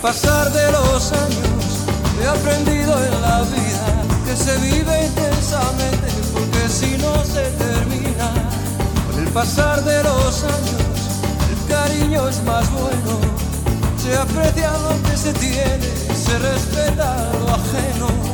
pasar de los años he aprendido en la vida que se vive intensamente, porque si no se termina. Con el pasar de los años el cariño es más bueno, se aprecia lo que se tiene, se respeta lo ajeno.